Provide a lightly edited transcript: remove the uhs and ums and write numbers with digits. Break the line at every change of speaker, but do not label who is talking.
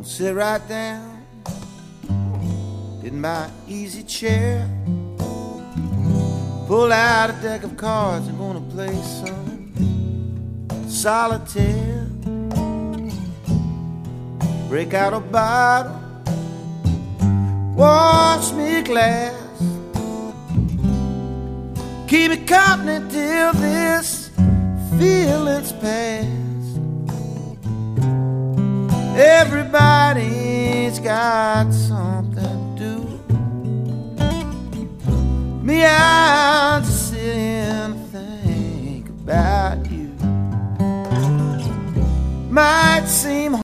Gonna sit right down in my easy chair, pull out a deck of cards and gonna play some solitaire. Break out a bottle, wash me a glass, keep it company till this feeling's past. Everybody's got something to do. Me, I just sit and think about you. Might seem